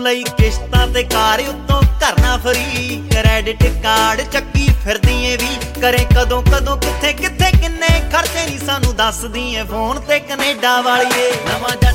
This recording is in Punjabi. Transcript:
ਲਈ ਕਿਸ਼ਤਾਂ ਤੇ ਕਾਰ ਉੱਤੋਂ ਕਰਨਾ ਫਰੀ ਕ੍ਰੈਡਿਟ ਕਾਰਡ ਚੱਕੀ ਫਿਰਦੀ ਏ ਵੀ ਕਰੇ ਕਦੋਂ ਕਦੋਂ ਕਿੱਥੇ ਕਿੱਥੇ ਕਿੰਨੇ ਖਰਚੇ ਨਹੀਂ ਸਾਨੂੰ ਦੱਸਦੀ ਏ ਫੋਨ ਤੇ ਕੈਨੇਡਾ ਵਾਲੀਏ ਨਵਾਂ